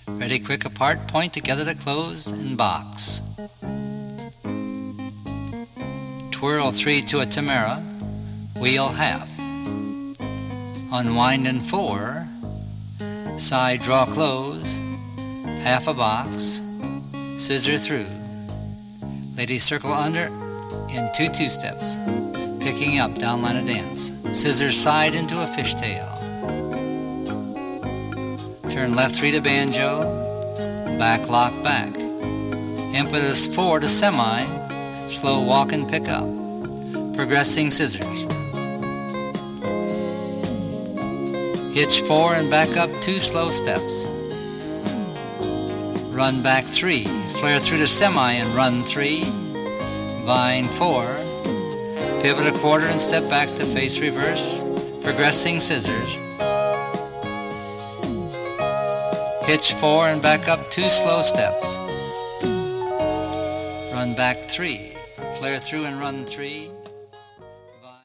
Ready, quick, apart, point together to close, and box. Twirl 3 to a Tamara, wheel half. Unwind in 4, side draw close, half a box, scissor through. Lady circle under in 2 two-steps, picking up down line of dance. Scissors side into a fishtail. Turn left 3 to banjo, back lock back. Impetus 4 to semi, slow walk and pick up. Progressing scissors. Hitch 4 and back up 2 slow steps. Run back 3, flare through to semi and run 3. Vine 4, pivot a quarter and step back to face reverse. Progressing scissors. Hitch 4 and back up 2 slow steps. Run back 3, flare through and run 3.